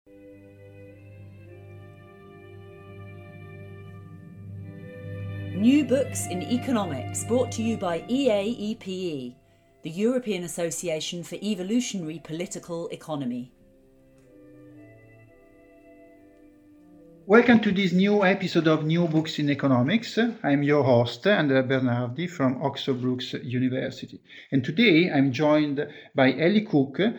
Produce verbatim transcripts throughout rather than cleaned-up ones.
New Books in Economics, brought to you by E A E P E, the European Association for Evolutionary Political Economy. Welcome to this new episode of New Books in Economics. I'm your host, Andrea Bernardi from Oxford Brookes University. And today I'm joined by Eli Cook, uh,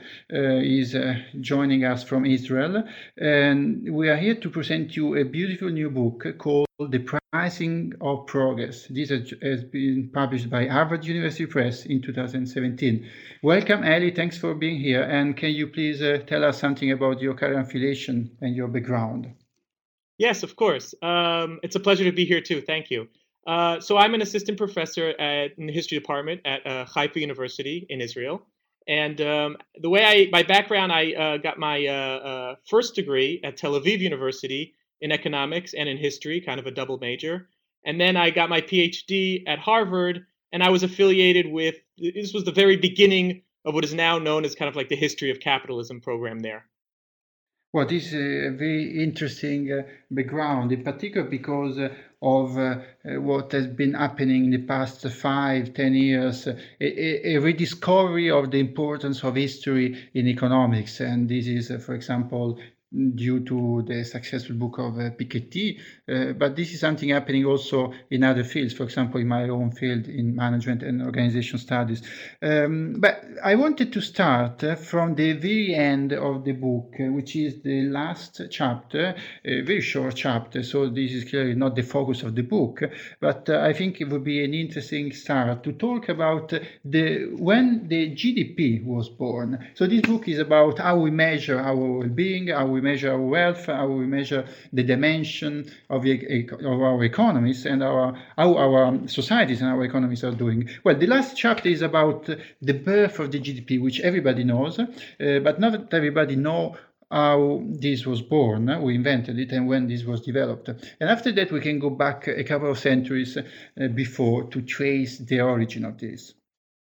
is uh, joining us from Israel. And we are here to present you a beautiful new book called The Pricing of Progress. This has been published by Harvard University Press in two thousand seventeen. Welcome, Eli. Thanks for being here. And can you please uh, tell us something about your current affiliation and your background? Yes, of course. Um, it's a pleasure to be here too. Thank you. Uh, so I'm an assistant professor at, in the history department at uh, Haifa University in Israel. And um, the way I, my background, I uh, got my uh, uh, first degree at Tel Aviv University in economics and in history, kind of a double major. And then I got my PhD at Harvard, and I was affiliated with, this was the very beginning of what is now known as kind of like the history of capitalism program there. Well, this is a very interesting uh, background, in particular because uh, of uh, uh, what has been happening in the past five, ten years, uh, a, a rediscovery of the importance of history in economics. And this is, uh, for example, due to the successful book of uh, Piketty, uh, but this is something happening also in other fields, for example, in my own field in management and organization studies. Um, but I wanted to start uh, from the very end of the book, uh, which is the last chapter, a very short chapter, so this is clearly not the focus of the book, but uh, I think it would be an interesting start to talk about uh, the when the G D P was born. So this book is about how we measure our well-being, how we measure our wealth, how we measure the dimension of, the, of our economies and our, how our societies and our economies are doing. Well, the last chapter is about the birth of the G D P, which everybody knows, uh, but not everybody knows how this was born, uh, we invented it, and when this was developed. And after that, we can go back a couple of centuries uh, before to trace the origin of this.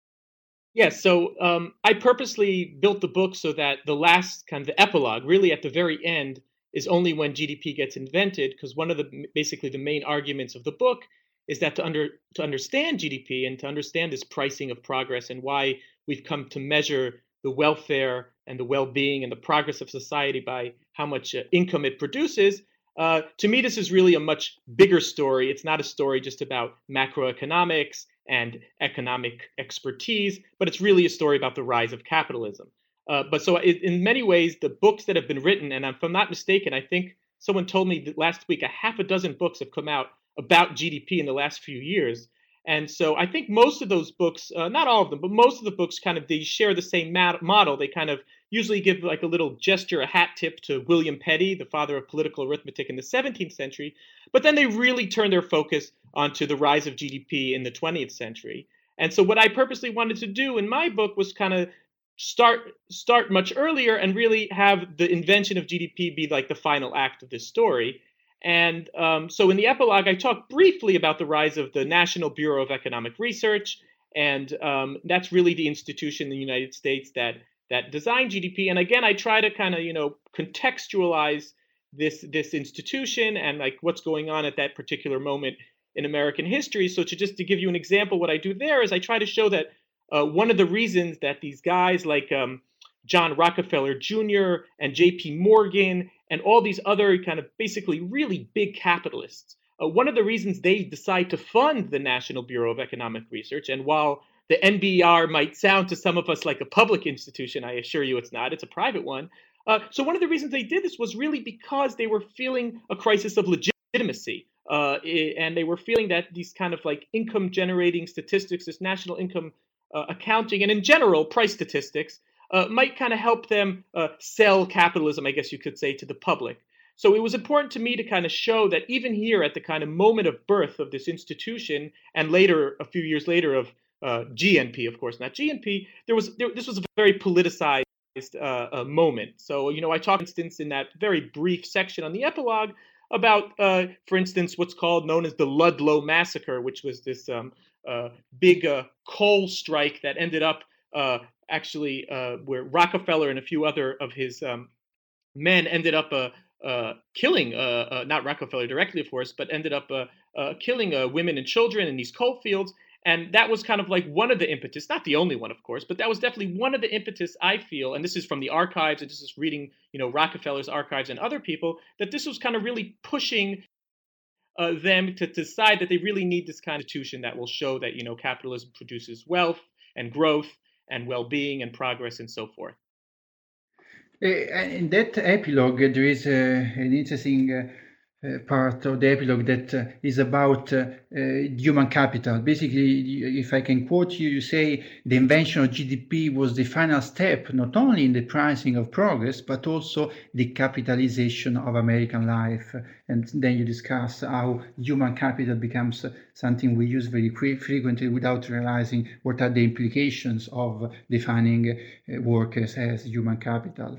Yes, so um, I purposely built the book so that the last kind of the epilogue, really at the very end, is only when G D P gets invented, because one of the basically the main arguments of the book is that to under to understand G D P and to understand this pricing of progress and why we've come to measure the welfare and the well-being and the progress of society by how much uh, income it produces, uh, to me this is really a much bigger story. It's not a story just about macroeconomics and economic expertise, but it's really a story about the rise of capitalism. Uh, but so it, in many ways, the books that have been written, and if I'm not mistaken, I think someone told me that last week a half a dozen books have come out about G D P in the last few years. And so I think most of those books, uh, not all of them, but most of the books kind of, they share the same mat- model. They kind of usually give like a little gesture, a hat tip to William Petty, the father of political arithmetic in the seventeenth century. But then they really turn their focus onto the rise of G D P in the twentieth century. And so what I purposely wanted to do in my book was kind of start start much earlier and really have the invention of G D P be like the final act of this story. And um, so in the epilogue, I talk briefly about the rise of the National Bureau of Economic Research. And um, that's really the institution in the United States that that designed G D P. And again, I try to kind of, you know, contextualize this this institution and like what's going on at that particular moment in American history. So to just to give you an example, what I do there is I try to show that uh, one of the reasons that these guys like um, John Rockefeller Junior and J P Morgan and all these other kind of basically really big capitalists, uh, one of the reasons they decide to fund the National Bureau of Economic Research, and while the N B E R might sound to some of us like a public institution, I assure you it's not, it's a private one. Uh, so one of the reasons they did this was really because they were feeling a crisis of legitimacy. Uh, and they were feeling that these kind of like income generating statistics, this national income uh, accounting, and in general, price statistics, uh, might kind of help them uh, sell capitalism, I guess you could say, to the public. So it was important to me to kind of show that even here at the kind of moment of birth of this institution, and later, a few years later, of uh, G N P, of course, not G N P, there was there, this was a very politicized uh, uh, moment. So, you know, I talk, for instance, in that very brief section on the epilogue about, uh, for instance, what's called known as the Ludlow Massacre, which was this um, uh, big uh, coal strike that ended up uh, actually uh, where Rockefeller and a few other of his um, men ended up uh, uh, killing, uh, uh, not Rockefeller directly, of course, but ended up uh, uh, killing uh, women and children in these coal fields. And that was kind of like one of the impetus, not the only one, of course, but that was definitely one of the impetus, I feel, and this is from the archives, and this is reading, you know, Rockefeller's archives and other people, that this was kind of really pushing uh, them to decide that they really need this kind of institution that will show that, you know, capitalism produces wealth and growth and well-being and progress and so forth. Uh, in that epilogue, there is uh, an interesting uh, uh, part of the epilogue that uh, is about uh, uh, human capital. Basically, if I can quote you, you say the invention of G D P was the final step, not only in the pricing of progress, but also the capitalization of American life. And then you discuss how human capital becomes something we use very frequently without realizing what are the implications of defining uh, workers as human capital.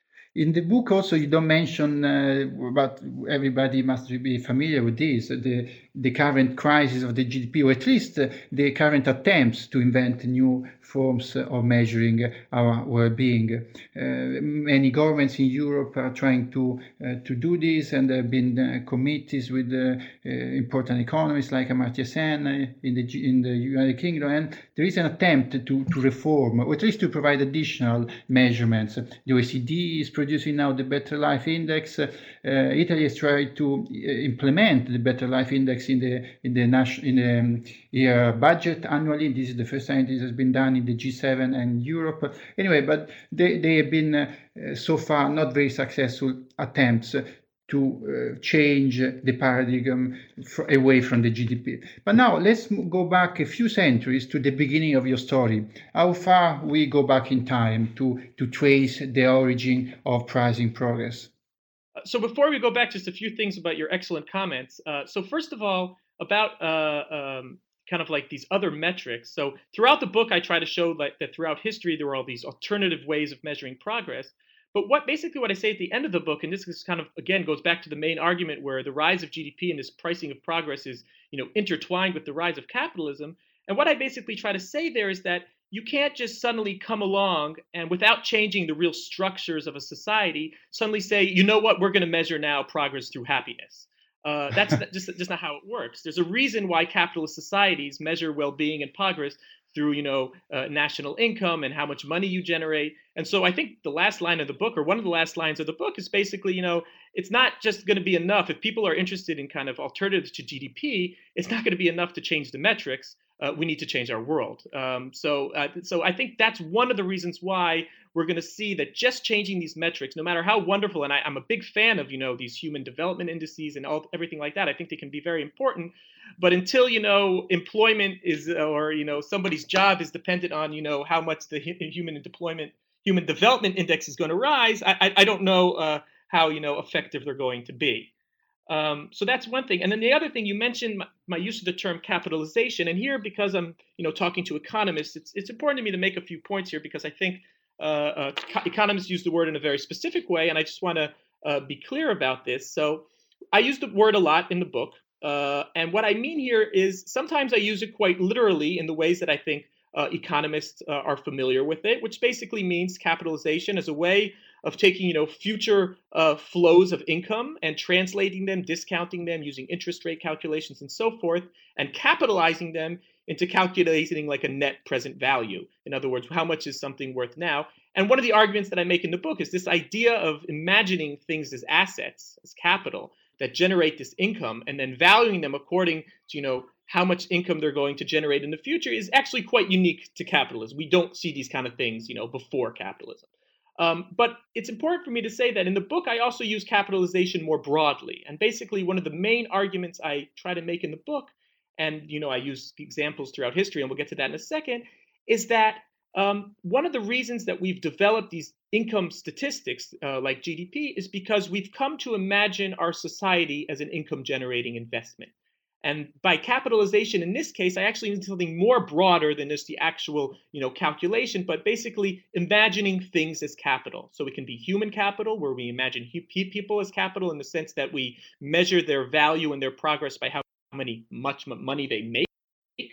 In the book also you don't mention, uh, but everybody must be familiar with this, the, the current crisis of the G D P, or at least uh, the current attempts to invent new forms of measuring our well-being. Uh, many governments in Europe are trying to uh, to do this, and there have been uh, committees with uh, uh, important economists like Amartya Sen uh, in the in the United Kingdom, and there is an attempt to, to reform, or at least to provide additional measurements. The O E C D is producing now the Better Life Index. Uh, Italy has tried to implement the Better Life Index in the in the national in the um, year budget annually. This is the first time this has been done in the G seven and Europe. Anyway, but they, they have been uh, so far not very successful attempts to uh, change the paradigm f- away from the G D P. But now let's go back a few centuries to the beginning of your story. How far we go back in time to, to trace the origin of pricing progress? So before we go back, just a few things about your excellent comments. Uh, so first of all, about uh, um, kind of like these other metrics. So throughout the book, I try to show like that throughout history, there were all these alternative ways of measuring progress. But what basically what I say at the end of the book, and this is kind of again goes back to the main argument where the rise of G D P and this pricing of progress is, you know, intertwined with the rise of capitalism. And what I basically try to say there is that you can't just suddenly come along and without changing the real structures of a society, suddenly say, you know what, we're going to measure now progress through happiness. Uh, that's just, just not how it works. There's a reason why capitalist societies measure well-being and progress through, you know, uh, national income and how much money you generate. And so I think the last line of the book, or one of the last lines of the book, is basically, you know, it's not just going to be enough. If people are interested in kind of alternatives to G D P, it's not going to be enough to change the metrics. Uh, we need to change our world. Um, so, uh, so I think that's one of the reasons why we're going to see that just changing these metrics, no matter how wonderful, and I, I'm a big fan of, you know, these human development indices and all everything like that. I think they can be very important. But until, you know, employment is, or, you know, somebody's job is dependent on, you know, how much the human deployment, human development index is going to rise, I, I, I don't know uh, how, you know, effective they're going to be. Um, so that's one thing. And then the other thing, you mentioned my, my use of the term capitalization. And here, because I'm, you know, talking to economists, it's it's important to me to make a few points here because I think uh, uh, economists use the word in a very specific way, and I just want to uh, be clear about this. So I use the word a lot in the book, uh, and what I mean here is sometimes I use it quite literally in the ways that I think uh, economists uh, are familiar with it, which basically means capitalization as a way of taking, you know, future uh, flows of income and translating them, discounting them using interest rate calculations and so forth, and capitalizing them into calculating like a net present value. In other words, how much is something worth now? And one of the arguments that I make in the book is this idea of imagining things as assets, as capital, that generate this income and then valuing them according to, you know, how much income they're going to generate in the future is actually quite unique to capitalism. We don't see these kind of things, you know, before capitalism. Um, but it's important for me to say that in the book, I also use capitalization more broadly. And basically, one of the main arguments I try to make in the book, and you know, I use examples throughout history, and we'll get to that in a second, is that um, one of the reasons that we've developed these income statistics uh, like G D P is because we've come to imagine our society as an income-generating investment. And by capitalization, in this case, I actually need something more broader than just the actual, you know, calculation, but basically imagining things as capital. So it can be human capital, where we imagine people as capital in the sense that we measure their value and their progress by how many much money they make.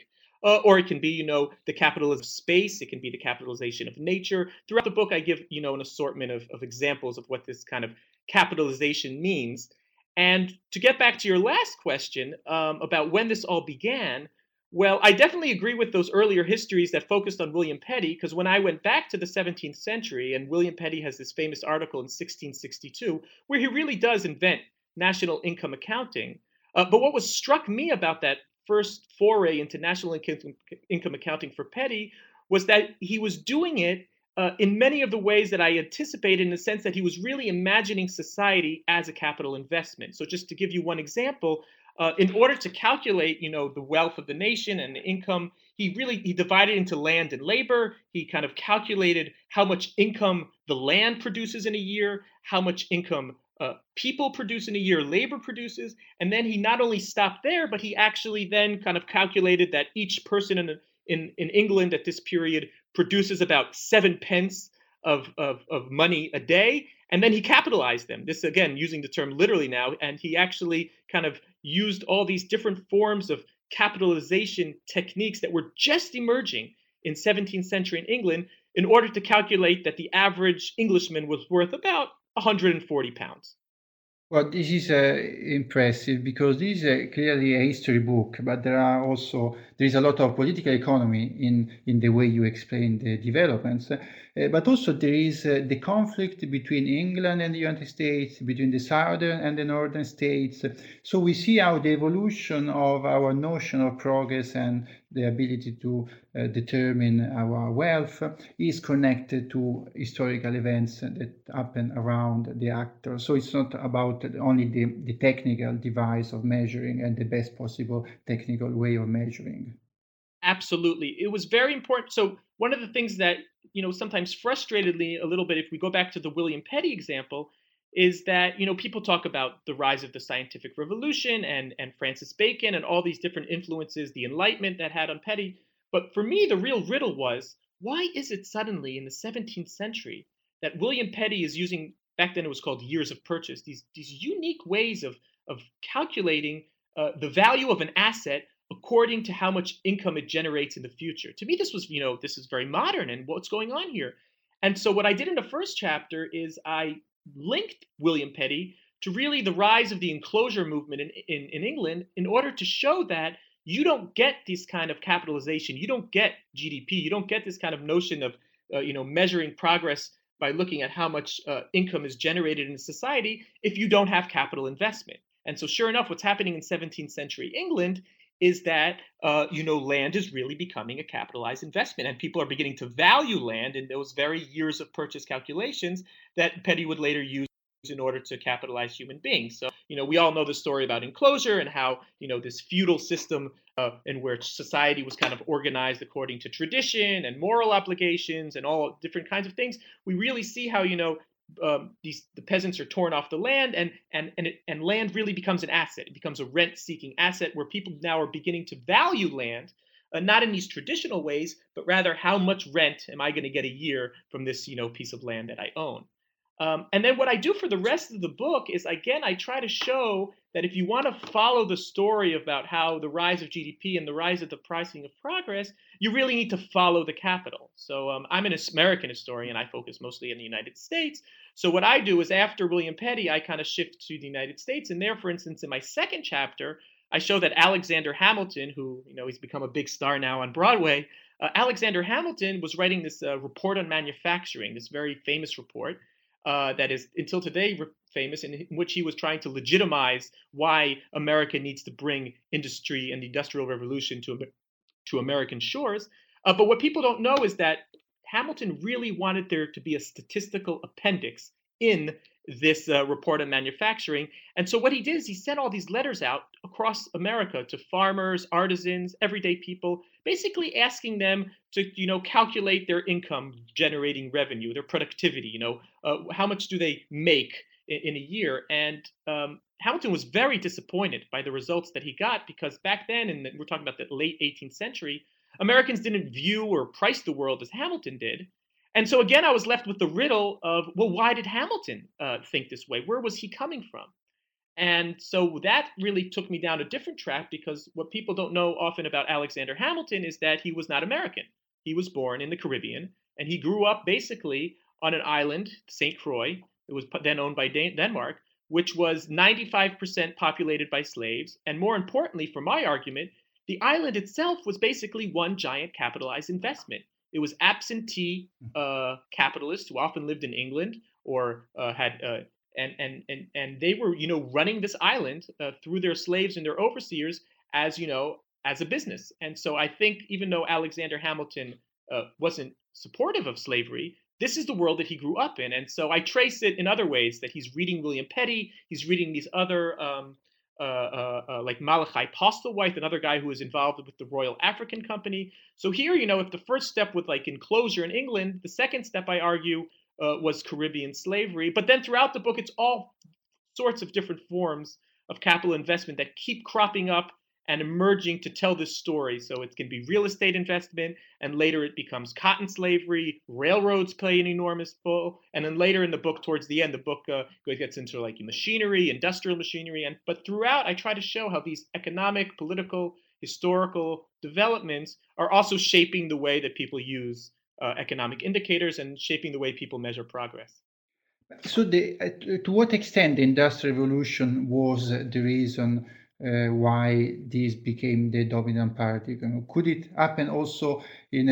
Uh, or it can be, you know, the capitalism of space. It can be the capitalization of nature. Throughout the book, I give, you know, an assortment of, of examples of what this kind of capitalization means. And to get back to your last question um, about when this all began, well, I definitely agree with those earlier histories that focused on William Petty, because when I went back to the seventeenth century, and William Petty has this famous article in sixteen sixty-two, where he really does invent national income accounting. Uh, but what was struck me about that first foray into national income, income accounting for Petty was that he was doing it uh, in many of the ways that I anticipated, in the sense that he was really imagining society as a capital investment. So just to give you one example, uh, in order to calculate, you know, the wealth of the nation and the income, he really he divided into land and labor. He kind of calculated how much income the land produces in a year, how much income uh, people produce in a year, labor produces, and then he not only stopped there, but he actually then kind of calculated that each person in in, in England at this period produces about seven pence of, of, of money a day, and then he capitalized them. This, again, using the term literally now, and he actually kind of used all these different forms of capitalization techniques that were just emerging in seventeenth century in England in order to calculate that the average Englishman was worth about one hundred forty pounds. Well, this is uh, impressive because this is uh, clearly a history book, but there are also there is a lot of political economy in in the way you explain the developments, uh, but also there is uh, the conflict between England and the United States, between the southern and the northern states. So we see how the evolution of our notion of progress and the ability to uh, determine our wealth is connected to historical events that happen around the actor. So it's not about only the, the technical device of measuring and the best possible technical way of measuring. Absolutely. It was very important. So one of the things that, you know, sometimes frustrated me a little bit, if we go back to the William Petty example, is that, you know, people talk about the rise of the scientific revolution and and Francis Bacon and all these different influences, the Enlightenment that had on Petty. But for me, the real riddle was, why is it suddenly in the seventeenth century that William Petty is using, back then it was called years of purchase, these these unique ways of of calculating uh, the value of an asset according to how much income it generates in the future. To me, this was, you know, this is very modern, and what's going on here? And so what I did in the first chapter is I linked William Petty to really the rise of the enclosure movement in, in, in England, in order to show that you don't get this kind of capitalization, you don't get G D P, you don't get this kind of notion of uh, you know, measuring progress by looking at how much uh, income is generated in society if you don't have capital investment. And so sure enough, what's happening in seventeenth century England is that uh, you know, land is really becoming a capitalized investment, and people are beginning to value land in those very years of purchase calculations that Petty would later use in order to capitalize human beings. So, you know, we all know the story about enclosure and how, you know, this feudal system uh, in which society was kind of organized according to tradition and moral obligations and all different kinds of things. We really see how, you know, um, these the peasants are torn off the land, and and and it, and land really becomes an asset. It becomes a rent-seeking asset where people now are beginning to value land, uh, not in these traditional ways, but rather how much rent am I going to get a year from this, you know, piece of land that I own. Um, and then what I do for the rest of the book is, again, I try to show that if you want to follow the story about how the rise of G D P and the rise of the pricing of progress, you really need to follow the capital. So um, I'm an American historian. I focus mostly in the United States. So what I do is, after William Petty, I kind of shift to the United States. And there, for instance, in my second chapter, I show that Alexander Hamilton, who, you know, he's become a big star now on Broadway, uh, Alexander Hamilton was writing this uh, report on manufacturing, this very famous report. Uh, that is until today re- famous, in which he was trying to legitimize why America needs to bring industry and the Industrial Revolution to, to American shores. Uh, but what people don't know is that Hamilton really wanted there to be a statistical appendix in this uh, report on manufacturing. And so what he did is he sent all these letters out across America to farmers, artisans, everyday people, basically asking them to, you know, calculate their income generating revenue, their productivity, you know, uh, how much do they make in, in a year? And um, Hamilton was very disappointed by the results that he got, because back then, and we're talking about the late eighteenth century, Americans didn't view or price the world as Hamilton did. And so again, I was left with the riddle of, well, why did Hamilton uh, think this way? Where was he coming from? And so that really took me down a different track, because what people don't know often about Alexander Hamilton is that he was not American. He was born in the Caribbean, and he grew up basically on an island, Saint Croix. It was then owned by Dan- Denmark, which was ninety-five percent populated by slaves. And more importantly, for my argument, the island itself was basically one giant capitalized investment. It was absentee uh, capitalists who often lived in England or uh, had uh, and and and and they were, you know, running this island uh, through their slaves and their overseers as, you know, as a business. And so I think even though Alexander Hamilton uh, wasn't supportive of slavery, this is the world that he grew up in. And so I trace it in other ways, that he's reading William Petty, he's reading these other um, uh, uh, uh, like Malachi Postlethwaite, another guy who was involved with the Royal African Company. So here, you know, if the first step with like enclosure in England, the second step, I argue, uh, was Caribbean slavery. But then throughout the book, it's all sorts of different forms of capital investment that keep cropping up and emerging to tell this story. So it can be real estate investment, and later it becomes cotton slavery. Railroads play an enormous role, and then later in the book, towards the end, the book uh, gets into like machinery, industrial machinery. And but throughout, I try to show how these economic, political, historical developments are also shaping the way that people use uh, economic indicators and shaping the way people measure progress. So, the, uh, to what extent the Industrial Revolution was the reason uh, why this became the dominant paradigm? Could it happen also in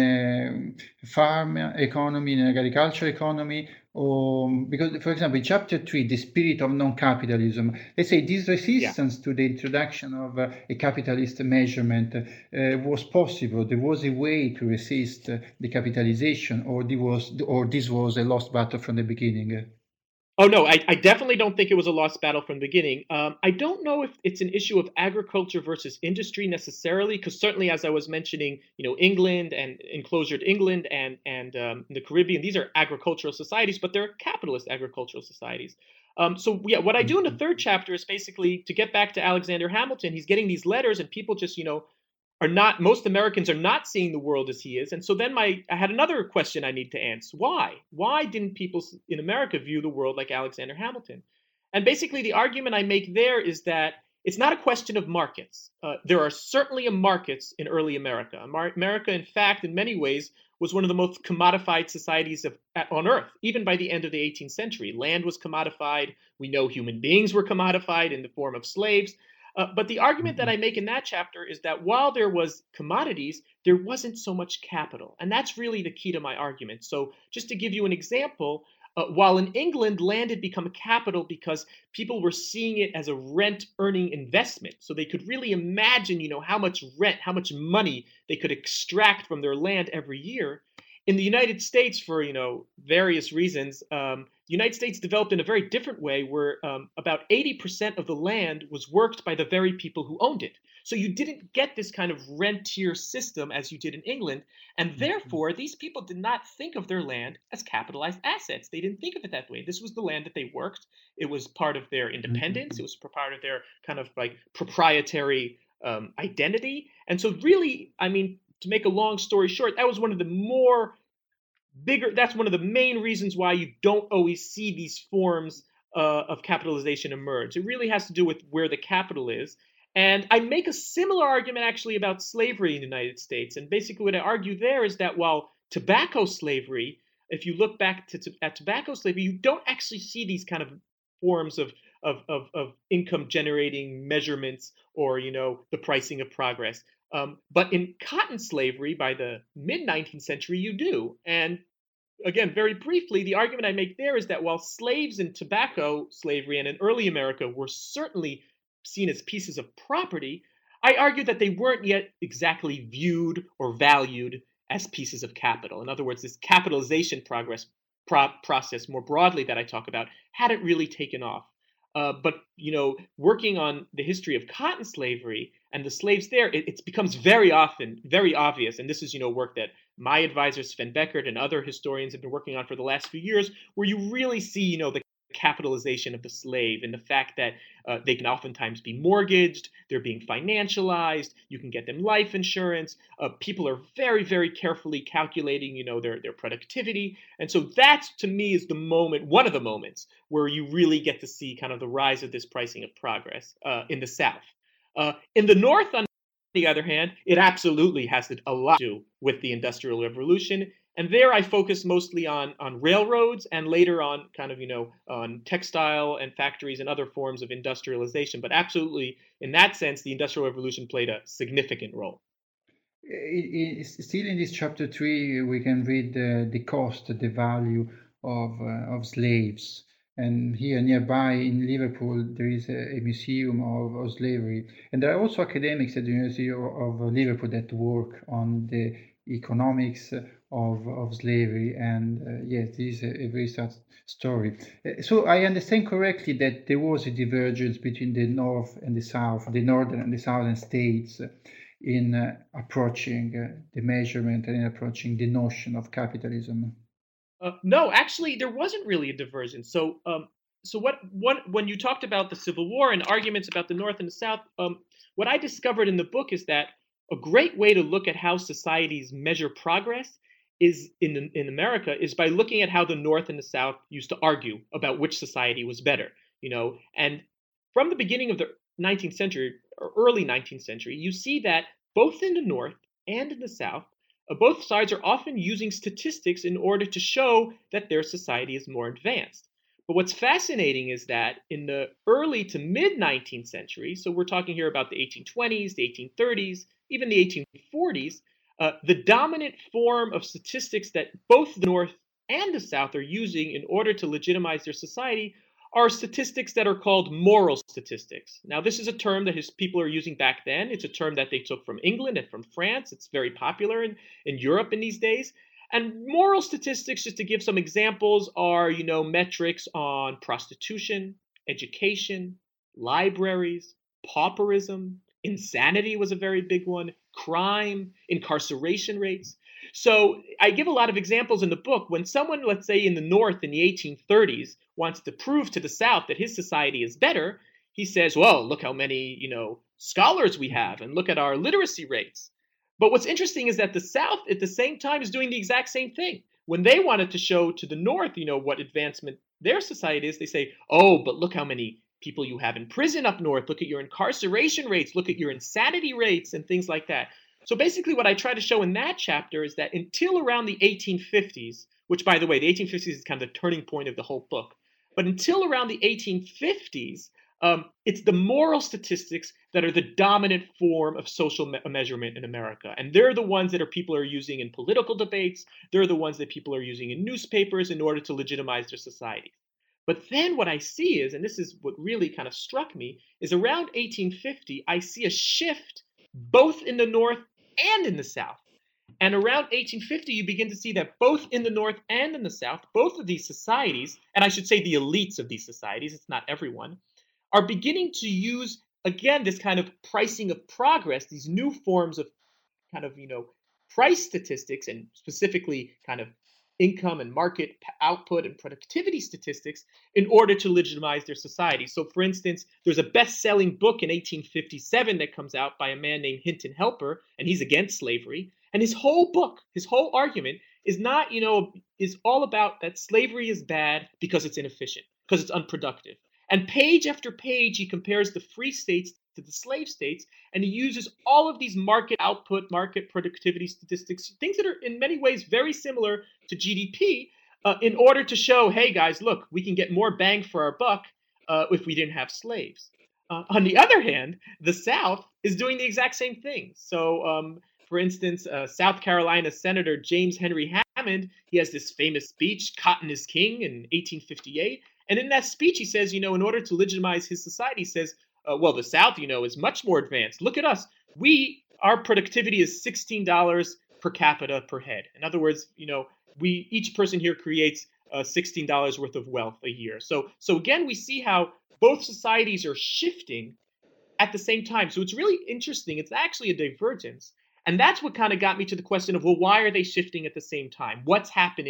a farm economy, in an agricultural economy? Or, because, for example, in chapter three, the spirit of non-capitalism, let's say this resistance yeah. to the introduction of uh, a capitalist measurement uh, was possible. There was a way to resist uh, the capitalization, or, this was, or this was a lost battle from the beginning? Oh, no, I, I definitely don't think it was a lost battle from the beginning. Um, I don't know if it's an issue of agriculture versus industry necessarily, because certainly, as I was mentioning, you know, England and enclosured England and, and um, the Caribbean, these are agricultural societies, but they're capitalist agricultural societies. Um, so, yeah, what I do in the third chapter is basically to get back to Alexander Hamilton. He's getting these letters, and people just, you know, are not, most Americans are not seeing the world as he is. And so then my, I had another question I need to answer. Why? Why didn't people in America view the world like Alexander Hamilton? And basically the argument I make there is that it's not a question of markets. Uh, there are certainly markets in early America. America, in fact, in many ways, was one of the most commodified societies of, on earth, even by the end of the eighteenth century. Land was commodified. We know human beings were commodified in the form of slaves. Uh, but the argument that I make in that chapter is that while there was commodities, there wasn't so much capital. And that's really the key to my argument. So just to give you an example, uh, while in England, land had become a capital because people were seeing it as a rent-earning investment. So they could really imagine, you know, how much rent, how much money they could extract from their land every year. In the United States, for, you know, various reasons, um, the United States developed in a very different way, where um, about eighty percent of the land was worked by the very people who owned it. So you didn't get this kind of rentier system as you did in England. And therefore, these people did not think of their land as capitalized assets. They didn't think of it that way. This was the land that they worked. It was part of their independence. It was part of their kind of like proprietary um, identity. And so really, I mean, to make a long story short, that was one of the more bigger, that's one of the main reasons why you don't always see these forms uh, of capitalization emerge. It really has to do with where the capital is. And I make a similar argument actually about slavery in the United States. And basically what I argue there is that while tobacco slavery, if you look back to, to, at tobacco slavery, you don't actually see these kind of forms of, of, of, of income generating measurements or, you know, the pricing of progress. Um, but in cotton slavery, by the mid nineteenth century, you do. And again, very briefly, the argument I make there is that while slaves in tobacco slavery and in early America were certainly seen as pieces of property, I argue that they weren't yet exactly viewed or valued as pieces of capital. In other words, this capitalization progress pro- process more broadly that I talk about hadn't really taken off. Uh, but, you know, working on the history of cotton slavery and the slaves there, it, it becomes very often very obvious. And this is, you know, work that my advisor, Sven Beckert, and other historians have been working on for the last few years, where you really see, you know, the capitalization of the slave and the fact that uh, they can oftentimes be mortgaged, they're being financialized, you can get them life insurance. Uh, people are very, very carefully calculating, you know, their, their productivity. And so that, to me, is the moment, one of the moments where you really get to see kind of the rise of this pricing of progress uh, in the South. Uh, in the North, on the other hand, it absolutely has a lot to do with the Industrial Revolution. And there I focus mostly on, on railroads and later on kind of, you know, on textile and factories and other forms of industrialization. But absolutely, in that sense, the Industrial Revolution played a significant role. I- I- Still in this chapter three, we can read the, the cost, the value of, uh, of slaves. And here nearby in Liverpool, there is a, a museum of, of slavery. And there are also academics at the University of, of Liverpool that work on the economics of, of slavery. And uh, yes, this is a, a very sad story. Uh, So I understand correctly that there was a divergence between the North and the South, the Northern and the Southern states in uh, approaching uh, the measurement and in approaching the notion of capitalism. Uh, no, actually, there wasn't really a diversion. So, um, so what, what, when you talked about the Civil War and arguments about the North and the South, um, what I discovered in the book is that a great way to look at how societies measure progress is in in America is by looking at how the North and the South used to argue about which society was better. You know, and from the beginning of the nineteenth century or early nineteenth century, you see that both in the North and in the South, uh, both sides are often using statistics in order to show that their society is more advanced. But what's fascinating is that in the early to mid nineteenth century, so we're talking here about the eighteen twenties, the eighteen thirties, even the eighteen forties, uh, the dominant form of statistics that both the North and the South are using in order to legitimize their society are statistics that are called moral statistics. Now, this is a term that his people are using back then. It's a term that they took from England and from France. It's very popular in, in Europe in these days. And moral statistics, just to give some examples, are, you know, metrics on prostitution, education, libraries, pauperism, insanity was a very big one, crime, incarceration rates. So I give a lot of examples in the book. When someone, let's say in the North in the eighteen thirties, wants to prove to the South that his society is better, he says, well, look how many, you know, scholars we have and look at our literacy rates. But what's interesting is that the South at the same time is doing the exact same thing. When they wanted to show to the North, you know, what advancement their society is, they say, oh, but look how many people you have in prison up north. Look at your incarceration rates. Look at your insanity rates and things like that. So basically what I try to show in that chapter is that until around the eighteen fifties, which by the way, the eighteen fifties is kind of the turning point of the whole book, but until around the eighteen fifties, um, it's the moral statistics that are the dominant form of social me- measurement in America. And they're the ones that are people are using in political debates. They're the ones that people are using in newspapers in order to legitimize their society. But then what I see is, and this is what really kind of struck me, is around eighteen fifty, I see a shift both in the North and in the South. And around eighteen fifty, you begin to see that both in the North and in the South, both of these societies, and I should say the elites of these societies, it's not everyone, are beginning to use, again, this kind of pricing of progress, these new forms of kind of, you know, price statistics and specifically kind of income and market output and productivity statistics in order to legitimize their society. So, for instance, there's a best-selling book in eighteen fifty-seven that comes out by a man named Hinton Helper, and he's against slavery. And his whole book, his whole argument is not, you know, is all about that slavery is bad because it's inefficient, because it's unproductive. And page after page, he compares the free states to the slave states, and he uses all of these market output, market productivity statistics, things that are in many ways very similar to G D P, uh, in order to show, hey guys, look, we can get more bang for our buck uh, if we didn't have slaves. Uh, on the other hand, the South is doing the exact same thing. So, um, for instance, uh, South Carolina Senator James Henry Hammond, he has this famous speech, Cotton is King, in eighteen fifty-eight. And in that speech, he says, you know, in order to legitimize his society, he says, uh, well, the South, you know, is much more advanced. Look at us. We, our productivity is sixteen dollars per capita per head. In other words, you know, we, each person here creates uh, sixteen dollars worth of wealth a year. So, so again, we see how both societies are shifting at the same time. So it's really interesting. It's actually a divergence. And that's what kind of got me to the question of, well, why are they shifting at the same time? What's happening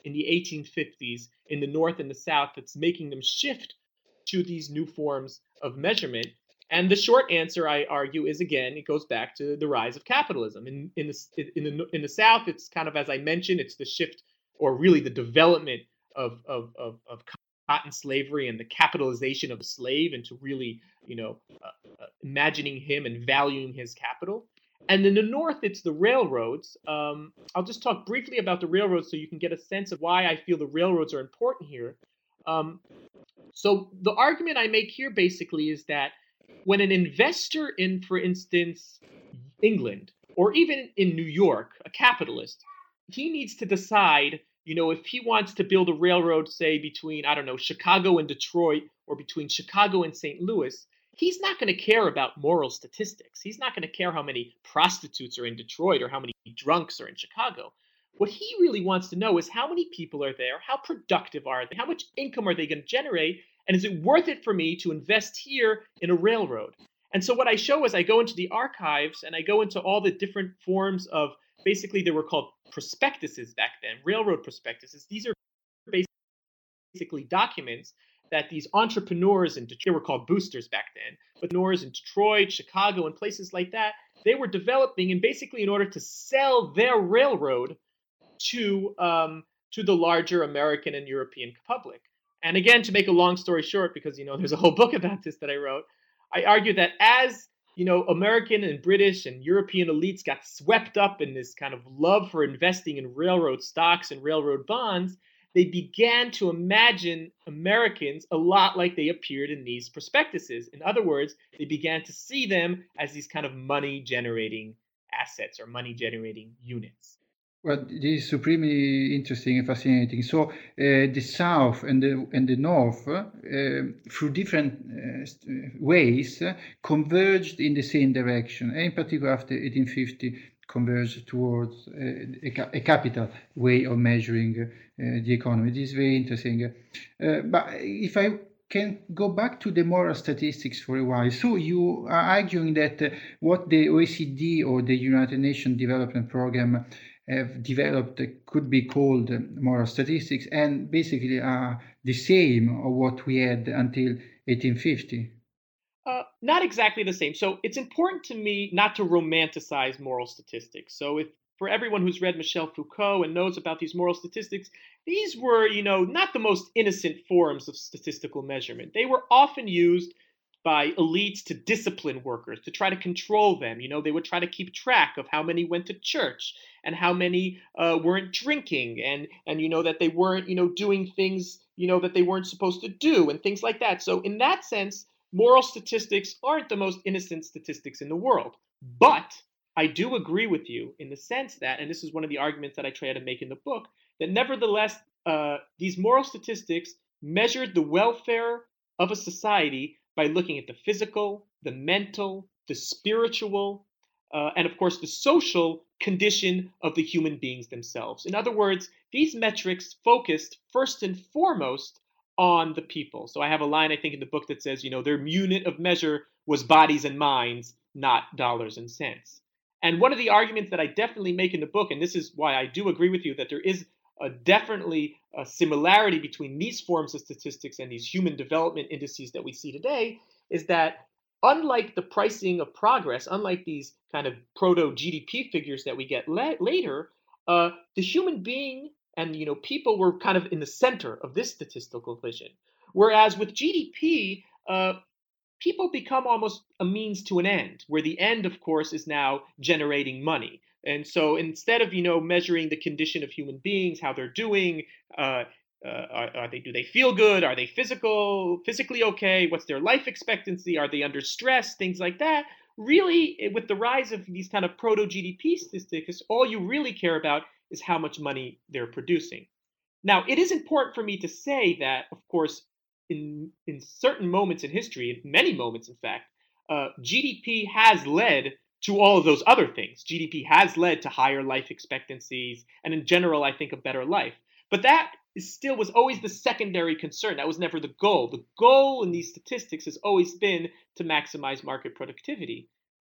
in the eighteen fifties in the North and the South that's making them shift to these new forms of measurement? And the short answer, I argue, is again, it goes back to the rise of capitalism. In, in, the, in, the, in the South, it's kind of, as I mentioned, it's the shift, or really the development of, of, of, of cotton slavery and the capitalization of the slave into really, you know, uh, uh, imagining him and valuing his capital. And in the North, it's the railroads. Um, I'll just talk briefly about the railroads so you can get a sense of why I feel the railroads are important here. Um, so the argument I make here basically is that when an investor in, for instance, England, or even in New York, a capitalist, he needs to decide, you know, if he wants to build a railroad, say, between, I don't know, Chicago and Detroit, or between Chicago and Saint Louis, he's not going to care about moral statistics. He's not going to care how many prostitutes are in Detroit or how many drunks are in Chicago. What he really wants to know is how many people are there, how productive are they, how much income are they going to generate, and is it worth it for me to invest here in a railroad? And so what I show is I go into the archives and I go into all the different forms of, basically they were called prospectuses back then, railroad prospectuses. These are basically documents that these entrepreneurs in Detroit, they were called boosters back then, but entrepreneurs in Detroit, Chicago, and places like that, they were developing, and basically in order to sell their railroad to um, to the larger American and European public. And again, to make a long story short, because you know there's a whole book about this that I wrote, I argue that as you know American and British and European elites got swept up in this kind of love for investing in railroad stocks and railroad bonds, they began to imagine Americans a lot like they appeared in these prospectuses. In other words, they began to see them as these kind of money-generating assets or money-generating units. Well, this is supremely interesting and fascinating. So uh, the South and the and the North, uh, through different uh, ways, uh, converged in the same direction, and in particular after eighteen fifty, converged towards uh, a, a capital way of measuring uh, the economy. This is very interesting. Uh, but if I can go back to the moral statistics for a while. So you are arguing that uh, what the O E C D or the United Nations Development Programme have developed uh, could be called uh, moral statistics, and basically are the same of what we had until eighteen fifty. Uh, not exactly the same. So it's important to me not to romanticize moral statistics. So if for everyone who's read Michel Foucault and knows about these moral statistics, these were, you know, not the most innocent forms of statistical measurement. They were often used by elites to discipline workers, to try to control them. You know, they would try to keep track of how many went to church and how many uh, weren't drinking, and and you know that they weren't, you know, doing things, you know, that they weren't supposed to do, and things like that. So in that sense, moral statistics aren't the most innocent statistics in the world. But I do agree with you in the sense that, and this is one of the arguments that I try to make in the book, that nevertheless, uh, these moral statistics measured the welfare of a society by looking at the physical, the mental, the spiritual, uh, and of course the social condition of the human beings themselves. In other words, these metrics focused first and foremost on the people. So I have a line, I think, in the book that says, you know, their unit of measure was bodies and minds, not dollars and cents. And one of the arguments that I definitely make in the book, and this is why I do agree with you that there is a definitely a similarity between these forms of statistics and these human development indices that we see today, is that unlike the pricing of progress, unlike these kind of proto-G D P figures that we get la- later, uh, the human being and you know people were kind of in the center of this statistical vision. Whereas with G D P, uh, people become almost a means to an end, where the end, of course, is now generating money. And so instead of, you know, measuring the condition of human beings, how they're doing, uh, uh, are, are they, do they feel good? Are they physical, physically okay? What's their life expectancy? Are they under stress? Things like that. Really, with the rise of these kind of proto-G D P statistics, all you really care about is how much money they're producing. Now, it is important for me to say that, of course, in in certain moments in history, in many moments, in fact, uh, G D P has led to all of those other things. G D P has led to higher life expectancies, and in general, I think, a better life. But that is still was always the secondary concern. That was never the goal. The goal in these statistics has always been to maximize market productivity.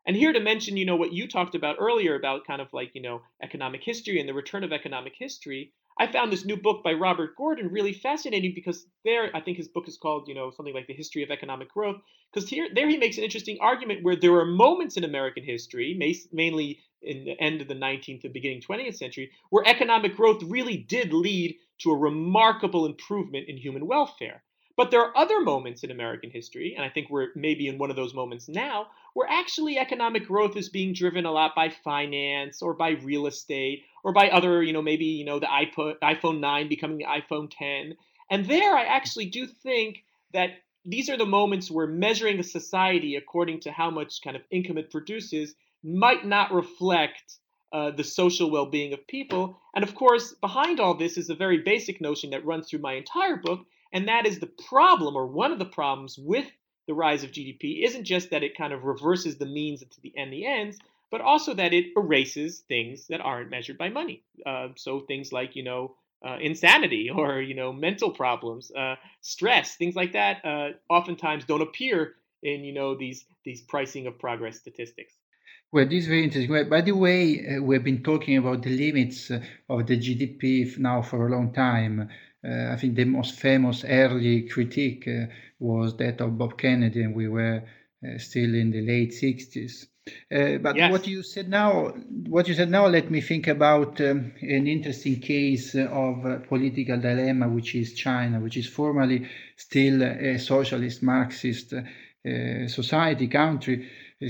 And here to mention, you know, what you talked about earlier about kind of like, you know, economic history and the return of economic history, I found this new book by Robert Gordon really fascinating because there, I think his book is called, you know, something like The History of Economic Growth, because here, there he makes an interesting argument where there are moments in American history, mainly in the end of the nineteenth and beginning twentieth century, where economic growth really did lead to a remarkable improvement in human welfare. But there are other moments in American history, and I think we're maybe in one of those moments now, where actually economic growth is being driven a lot by finance or by real estate or by other, you know, maybe, you know, the iPod, iPhone nine becoming the iPhone ten. And there I actually do think that these are the moments where measuring a society according to how much kind of income it produces might not reflect uh, the social well-being of people. And of course, behind all this is a very basic notion that runs through my entire book, and that is the problem, or one of the problems with the rise of G D P isn't just that it kind of reverses the means to the and the ends, but also that it erases things that aren't measured by money. Uh, so things like, you know, uh, insanity or, you know, mental problems, uh, stress, things like that, uh, oftentimes don't appear in, you know, these these pricing of progress statistics. Well, this is very interesting. Well, by the way, uh, we've been talking about the limits uh, of the G D P now for a long time. Uh, I think the most famous early critique uh, was that of Bob Kennedy, and we were uh, still in the late sixties. Uh, but Yes. what you said now, what you said now, let me think about um, an interesting case of uh, political dilemma, which is China, which is formally still a socialist, Marxist uh, society, country.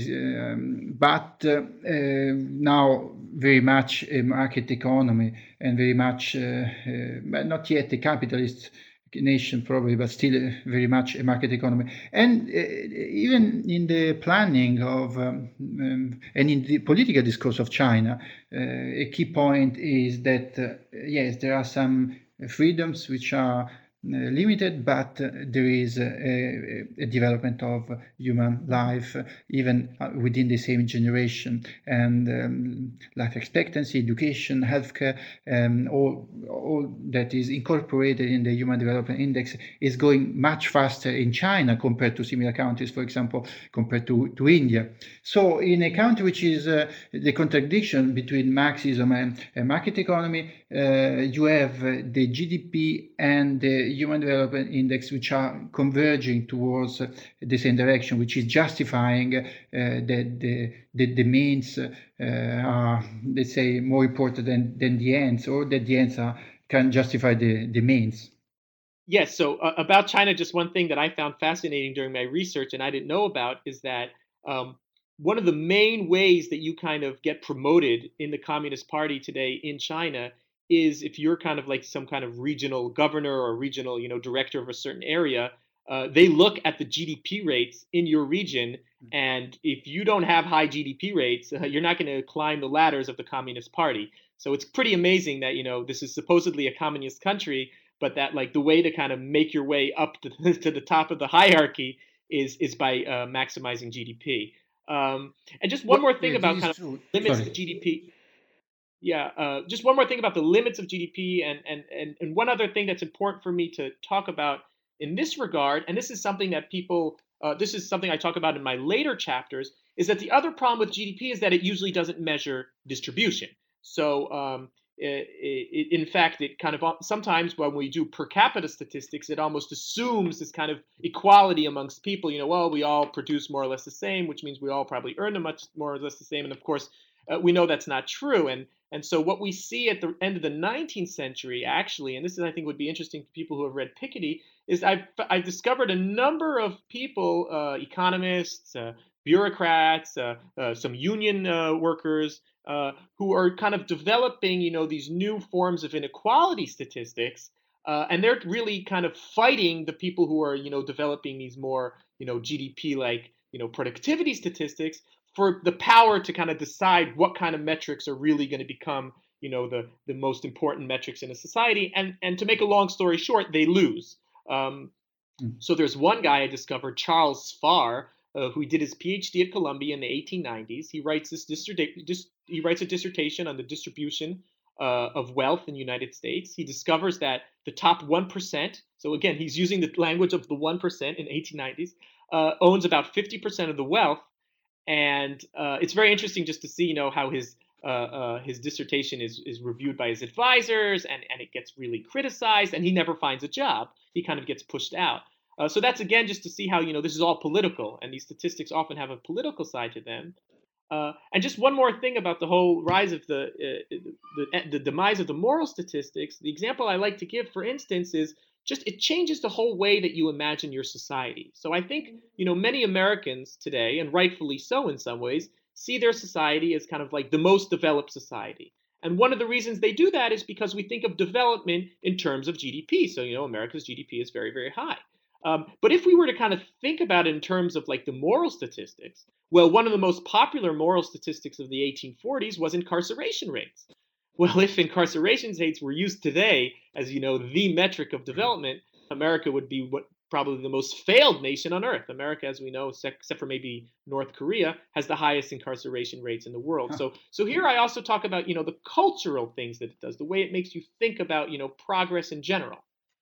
Um, but uh, uh, now very much a market economy and very much, uh, uh, but not yet a capitalist nation probably, but still very much a market economy. And uh, even in the planning of um, um, and in the political discourse of China, uh, a key point is that uh, yes, there are some freedoms which are Uh, limited, but uh, there is a, a development of human life uh, even uh, within the same generation, and um, life expectancy, education, healthcare, um, all, all that is incorporated in the Human Development Index is going much faster in China compared to similar countries, for example, compared to, to India. So in a country which is uh, the contradiction between Marxism and, and market economy, uh, you have uh, the G D P and the Human Development Index, which are converging towards uh, the same direction, which is justifying uh, that the, the, the means uh, are, let's say, more important than, than the ends, or that the ends are, can justify the, the means. Yes. So uh, about China, just one thing that I found fascinating during my research and I didn't know about is that um, one of the main ways that you kind of get promoted in the Communist Party today in China is if you're kind of like some kind of regional governor or regional, you know, director of a certain area, uh, they look at the G D P rates in your region, and if you don't have high G D P rates, uh, you're not going to climb the ladders of the Communist Party. So it's pretty amazing that, you know, this is supposedly a communist country, but that like the way to kind of make your way up to, to the top of the hierarchy is is by uh, maximizing G D P. Um, and just one Well, more thing yeah, about this kind is of true. limits Sorry. to G D P. Yeah, uh, just one more thing about the limits of G D P, and and and and one other thing that's important for me to talk about in this regard, and this is something that people, uh, this is something I talk about in my later chapters, is that the other problem with G D P is that it usually doesn't measure distribution. So, um, it, it, in fact, it kind of sometimes when we do per capita statistics, it almost assumes this kind of equality amongst people. You know, well, we all produce more or less the same, which means we all probably earn much more or less the same, and of course, uh, we know that's not true. And and so what we see at the end of the nineteenth century, actually, and this is I think would be interesting to people who have read Piketty, is I've I've discovered a number of people, uh, economists, uh, bureaucrats, uh, uh, some union uh, workers, uh, who are kind of developing, you know, these new forms of inequality statistics, uh, and they're really kind of fighting the people who are, you know, developing these more, you know, G D P like, you know, productivity statistics for the power to kind of decide what kind of metrics are really going to become, you know, the the most important metrics in a society. And and to make a long story short, they lose. Um, Mm. so there's one guy I discovered, Charles Farr, uh, who did his PhD at Columbia in the eighteen nineties. He writes this dis- he writes a dissertation on the distribution uh, of wealth in the United States. He discovers that the top one percent, so again, he's using the language of the one percent in eighteen nineties, uh, owns about fifty percent of the wealth. and uh, it's very interesting just to see, you know, how his uh, uh, his dissertation is is reviewed by his advisors, and and it gets really criticized, and he never finds a job. He kind of gets pushed out. Uh, so that's again just to see how, you know, this is all political, and these statistics often have a political side to them. Uh, and just one more thing about the whole rise of the, uh, the the demise of the moral statistics. The example I like to give, for instance, is just it changes the whole way that you imagine your society. So I think, you know, many Americans today, and rightfully so in some ways, see their society as kind of like the most developed society. And one of the reasons they do that is because we think of development in terms of G D P. So, you know, America's G D P is very, very high. Um, but if we were to kind of think about it in terms of like the moral statistics, well, one of the most popular moral statistics of the eighteen forties was incarceration rates. Well, if incarceration rates were used today as, you know, the metric of development, America would be what probably the most failed nation on earth. America, as we know, except for maybe North Korea, has the highest incarceration rates in the world. So, so here I also talk about, you know, the cultural things that it does, the way it makes you think about, you know, progress in general.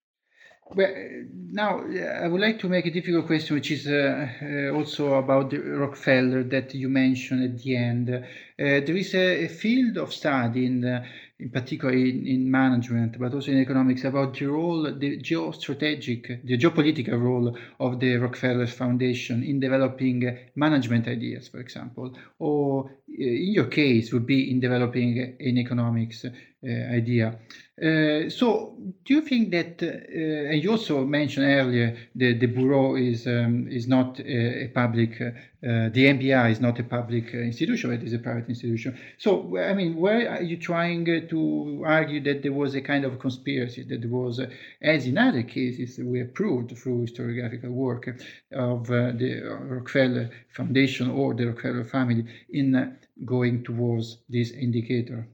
Well, now I would like to make a difficult question, which is uh, uh, also about the Rockefeller that you mentioned at the end. Uh, there is a, a field of study, in, uh, in particular in, in management, but also in economics, about the role, the geostrategic, the geopolitical role of the Rockefeller Foundation in developing uh, management ideas, for example, or uh, in your case would be in developing an economics uh, idea. Uh, so, do you think that, uh, and you also mentioned earlier, the, the Bureau is um, is not a, a public, uh, the M B I is not a public institution, it is a private institution. So, I mean, where are you trying to argue that there was a kind of conspiracy, that there was, uh, as in other cases we have proved through historiographical work of uh, the Rockefeller Foundation or the Rockefeller family in uh, going towards this indicator?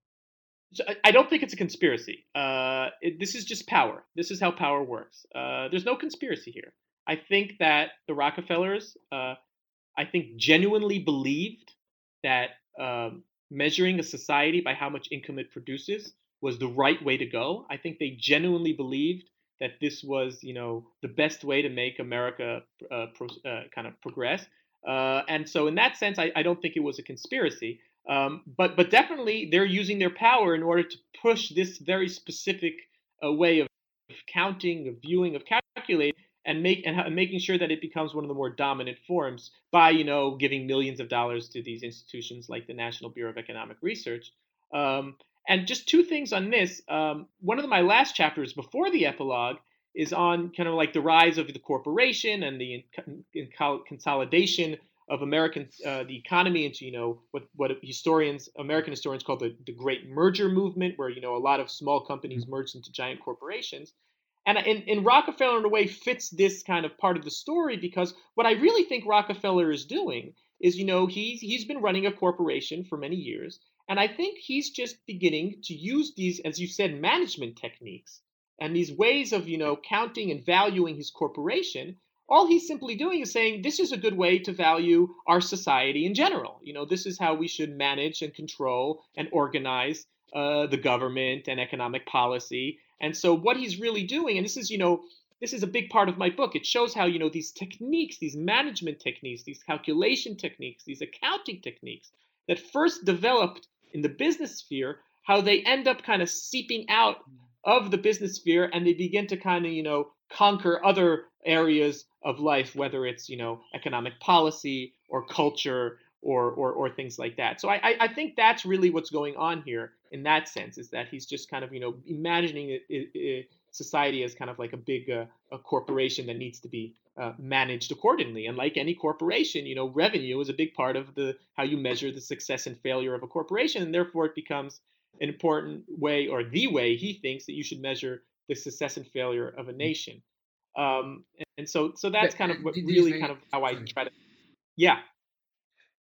So I don't think it's a conspiracy. Uh, it, this is just power. This is how power works. Uh, there's no conspiracy here. I think that the Rockefellers, uh, I think, genuinely believed that um, measuring a society by how much income it produces was the right way to go. I think they genuinely believed that this was, you know, the best way to make America uh, pro, uh, kind of progress. Uh, and so, in that sense, I, I don't think it was a conspiracy. Um, but but definitely they're using their power in order to push this very specific uh, way of counting, of viewing, of calculating, and make and, and making sure that it becomes one of the more dominant forms by, you know, giving millions of dollars to these institutions like the National Bureau of Economic Research. Um, and just two things on this. Um, one of the, my last chapters before the epilogue is on kind of like the rise of the corporation and the in, in consolidation of American uh, the economy into, you know, what what historians American historians call the, the great merger movement, where, you know, a lot of small companies merged into giant corporations. And in, in Rockefeller, in a way, fits this kind of part of the story, because what I really think Rockefeller is doing is, you know, he's he's been running a corporation for many years, and I think he's just beginning to use these, as you said, management techniques and these ways of, you know, counting and valuing his corporation. All he's simply doing is saying, this is a good way to value our society in general. You know, this is how we should manage and control and organize uh, the government and economic policy. And so what he's really doing, and this is, you know, this is a big part of my book. It shows how, you know, these techniques, these management techniques, these calculation techniques, these accounting techniques that first developed in the business sphere, how they end up kind of seeping out of the business sphere, and they begin to kind of, you know, conquer other areas of life, whether it's, you know, economic policy or culture or or, or things like that. So I, I think that's really what's going on here in that sense, is that he's just kind of, you know, imagining it, it, it, society as kind of like a big uh, a corporation that needs to be uh, managed accordingly. And like any corporation, you know, revenue is a big part of the how you measure the success and failure of a corporation, and therefore it becomes an important way, or the way he thinks that you should measure the success and failure of a nation. Um, and so, so that's kind of what really kind of how I try to, yeah.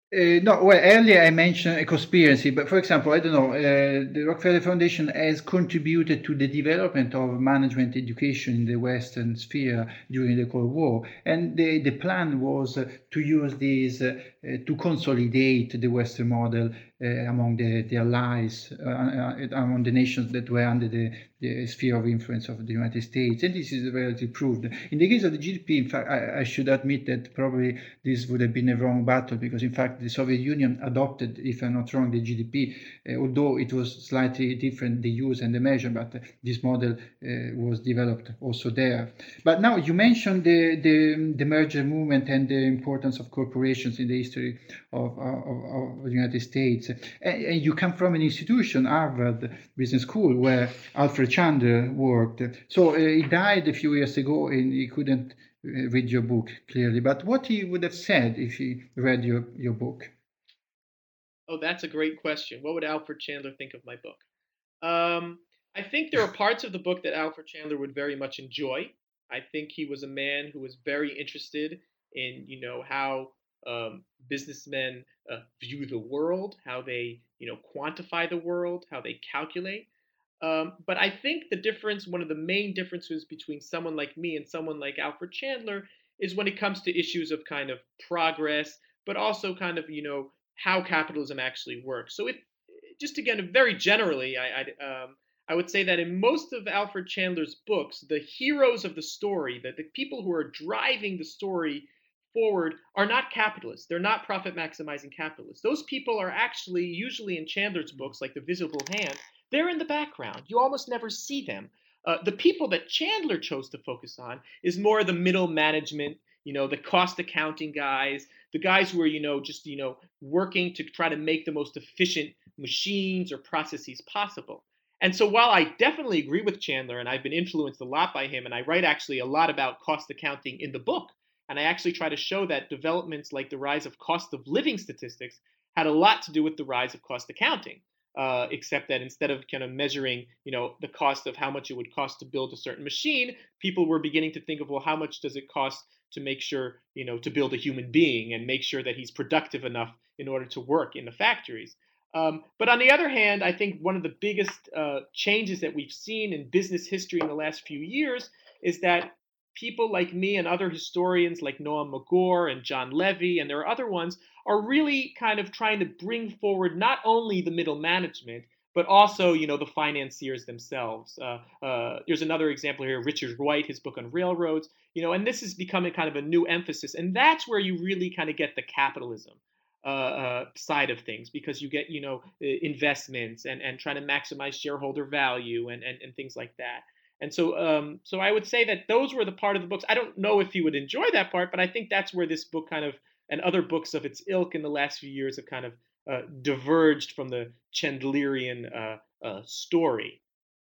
Uh, no, well, earlier I mentioned a conspiracy, but for example, I don't know, uh, the Rockefeller Foundation has contributed to the development of management education in the Western sphere during the Cold War. And the, the plan was uh, to use these uh, uh, to consolidate the Western model uh, among the, the allies, uh, uh, among the nations that were under the, the sphere of influence of the United States. And this is relatively proved. In the case of the G D P, in fact, I, I should admit that probably this would have been a wrong battle because, in fact, the Soviet Union adopted, if I'm not wrong, the G D P, uh, although it was slightly different, the use and the measure, but uh, this model uh, was developed also there. But now you mentioned the, the, the merger movement and the importance of corporations in the history of, of, of the United States. And, and you come from an institution, Harvard Business School, where Alfred Chandler worked. So uh, he died a few years ago and he couldn't read your book clearly, but what he would have said if he read your, your book? Oh, that's a great question. What would Alfred Chandler think of my book? Um, I think there are parts of the book that Alfred Chandler would very much enjoy. I think he was a man who was very interested in, you know, how um, businessmen uh, view the world, how they, you know, quantify the world, how they calculate. Um, but I think the difference, one of the main differences between someone like me and someone like Alfred Chandler is when it comes to issues of kind of progress, but also kind of, you know, how capitalism actually works. So it, just again, very generally, I, I, um, I would say that in most of Alfred Chandler's books, the heroes of the story, that the people who are driving the story forward are not capitalists. They're not profit maximizing capitalists. Those people are actually usually in Chandler's books, like The Visible Hand, they're in the background. You almost never see them. Uh, the people that Chandler chose to focus on is more the middle management, you know, the cost accounting guys, the guys who are, you know, just, you know, working to try to make the most efficient machines or processes possible. And so while I definitely agree with Chandler and I've been influenced a lot by him, and I write actually a lot about cost accounting in the book, and I actually try to show that developments like the rise of cost of living statistics had a lot to do with the rise of cost accounting. Uh, except that instead of kind of measuring, you know, the cost of how much it would cost to build a certain machine, people were beginning to think of, well, how much does it cost to make sure, you know, to build a human being and make sure that he's productive enough in order to work in the factories. Um, but on the other hand, I think one of the biggest uh, changes that we've seen in business history in the last few years is that people like me and other historians like Noam Magor and John Levy, and there are other ones, are really kind of trying to bring forward not only the middle management, but also, you know, the financiers themselves. Uh, uh, there's another example here, Richard White, his book on railroads, you know, and this is becoming kind of a new emphasis. And that's where you really kind of get the capitalism uh, uh, side of things, because you get, you know, investments and, and trying to maximize shareholder value and, and, and things like that. And so, um, so I would say that those were the part of the books. I don't know if you would enjoy that part, but I think that's where this book kind of, and other books of its ilk in the last few years, have kind of uh, diverged from the Chandlerian uh, uh, story.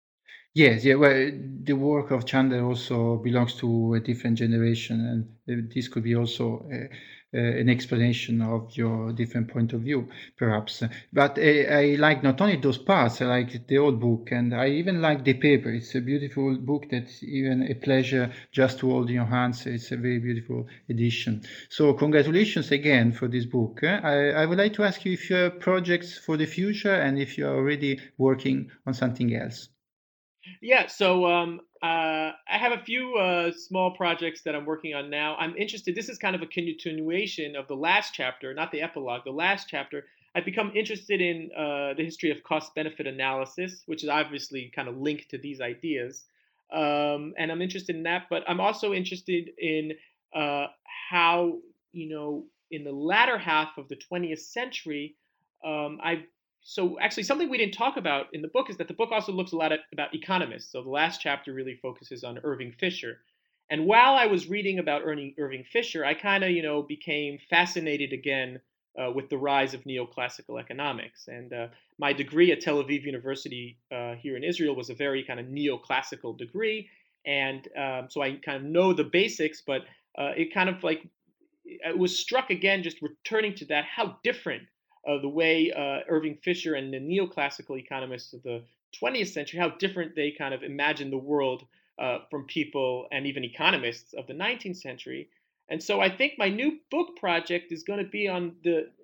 Yes, yeah. Well, the work of Chandler also belongs to a different generation, and this could be also uh, uh, an explanation of your different point of view, perhaps. But uh, I like not only those parts, I like the old book, and I even like the paper. It's a beautiful book that's even a pleasure just to hold in your hands. It's a very beautiful edition. So congratulations again for this book. I, I would like to ask you if you have projects for the future and if you are already working on something else. Yeah, so um, uh, I have a few uh, small projects that I'm working on now. I'm interested, this is kind of a continuation of the last chapter, not the epilogue, the last chapter. I've become interested in uh, the history of cost benefit analysis, which is obviously kind of linked to these ideas. Um, and I'm interested in that, but I'm also interested in uh, how, you know, in the latter half of the twentieth century, um, I've so actually something we didn't talk about in the book is that the book also looks a lot at, about economists. So the last chapter really focuses on Irving Fisher. And while I was reading about Irving, Irving Fisher, I kind of, you know, became fascinated again uh, with the rise of neoclassical economics. And uh, my degree at Tel Aviv University uh, here in Israel was a very kind of neoclassical degree. And um, so I kind of know the basics, but uh, it kind of like, it was struck again, just returning to that, how different uh, the way uh, Irving Fisher and the neoclassical economists of the twentieth century, how different they kind of imagined the world uh, from people and even economists of the nineteenth century. And so I think my new book project is going to be on the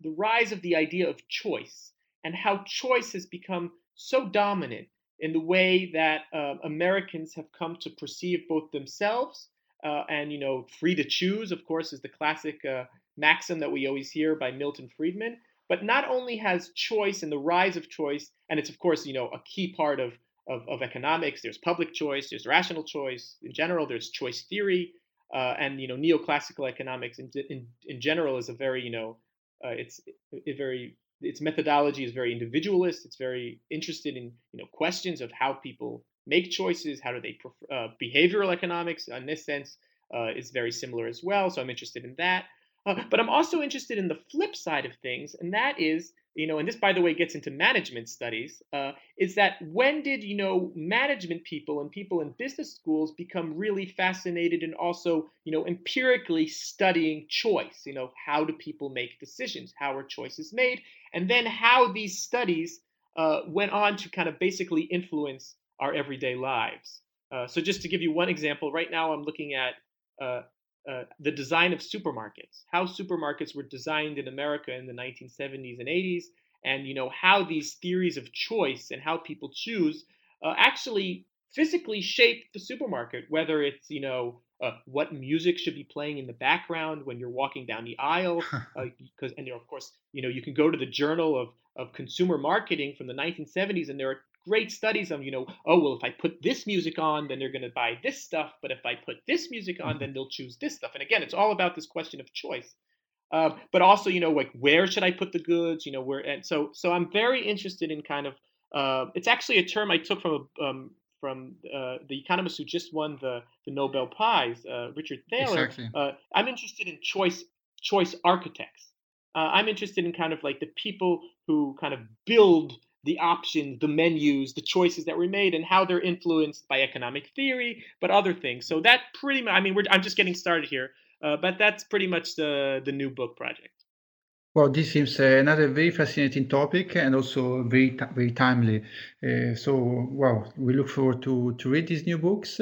the rise of the idea of choice and how choice has become so dominant in the way that uh, Americans have come to perceive both themselves uh, and, you know, free to choose, of course, is the classic uh, maxim that we always hear by Milton Friedman. But not only has choice and the rise of choice, and it's, of course, you know, a key part of, of, of economics. There's public choice, there's rational choice. In general, there's choice theory. Uh, and, you know, neoclassical economics in, in, in general is a very, you know, uh, it's a very, its methodology is very individualist. It's very interested in, you know, questions of how people make choices. How do they prefer, uh, behavioral economics in this sense uh, is very similar as well. So I'm interested in that. Uh, but I'm also interested in the flip side of things, and that is, you know, and this, by the way, gets into management studies, uh, is that when did, you know, management people and people in business schools become really fascinated and also, you know, empirically studying choice? You know, how do people make decisions? How are choices made? And then how these studies uh, went on to kind of basically influence our everyday lives. Uh, so just to give you one example, right now I'm looking at uh, Uh, the design of supermarkets, how supermarkets were designed in America in the nineteen seventies and eighties, and, you know, how these theories of choice and how people choose uh, actually physically shape the supermarket, whether it's, you know, uh, what music should be playing in the background when you're walking down the aisle, because uh, and, you know, of course, you know, you can go to the Journal of, of Consumer Marketing from the nineteen seventies, and there are great studies of, you know, oh, well, if I put this music on, then they're going to buy this stuff. But if I put this music on, then they'll choose this stuff. And again, it's all about this question of choice. Uh, but also, you know, like, where should I put the goods? You know, where, and so, so I'm very interested in kind of, uh, it's actually a term I took from, a, um, from uh, the economist who just won the, the Nobel Prize, uh, Richard Thaler. Exactly. Uh, I'm interested in choice, choice architects. Uh, I'm interested in kind of like the people who kind of build the options, the menus, the choices that were made, and how they're influenced by economic theory, but other things. So that pretty much, I mean, we're, I'm just getting started here, uh, but that's pretty much the, the new book project. Well, this seems uh, another very fascinating topic and also very very timely. Uh, so, well, we look forward to, to read these new books.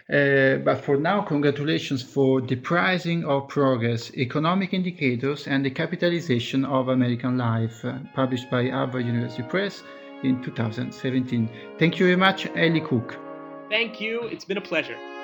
Uh, but for now, congratulations for The Pricing of Progress, Economic Indicators and the Capitalization of American Life, uh, published by Harvard University Press in two thousand seventeen. Thank you very much, Eli Cook. Thank you. It's been a pleasure.